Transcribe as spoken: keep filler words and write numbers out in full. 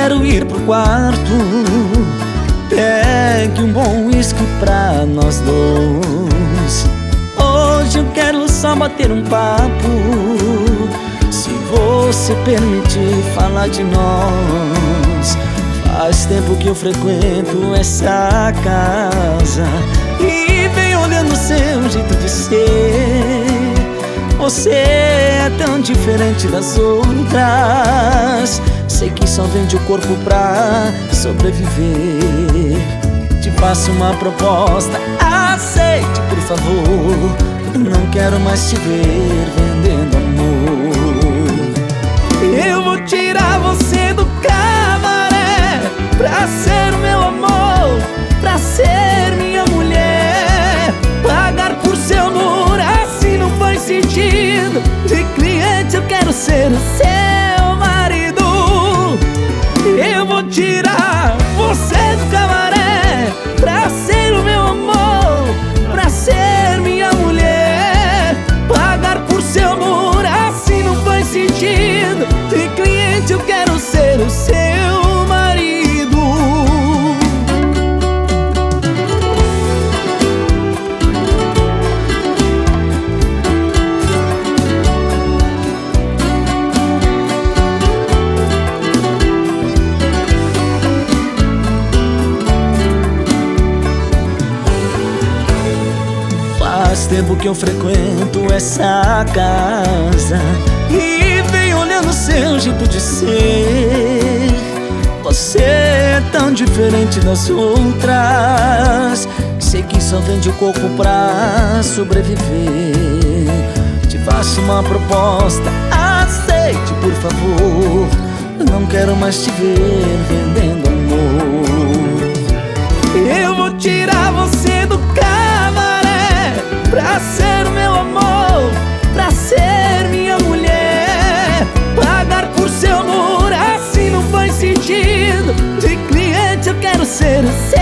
quero ir pro quarto. Pegue um bom uísque pra nós dois. Hoje eu quero só bater um papo. Se você permitir falar de nós. Faz tempo que eu frequento essa casa e venho olhando seu jeito de ser. Você é tão diferente das outras. Sei que só vende o corpo pra sobreviver. Te faço uma proposta, aceite por favor. Não quero mais te ver vendendo amor. Eu vou tirar você do cabaré pra ser o meu amor, pra ser minha mulher. Pagar por seu amor assim não faz sentido. De cliente eu quero ser o seu marido. Eu vou tirar você do cabaré pra ser o meu amor, pra ser minha mulher. Pagar por seu amor assim não faz sentido. De cliente eu quero ser o seu marido. Faz tempo que eu frequento essa casa e venho olhando seu jeito de ser. Você é tão diferente das outras. Sei que só vende o corpo pra sobreviver. Te faço uma proposta, aceite por favor. Não quero mais te ver vendendo amor. Eu vou tirar você do cabaré pra ser o meu amor, pra ser minha mulher. Pagar por seu amor assim não faz sentido. De cliente eu quero ser o seu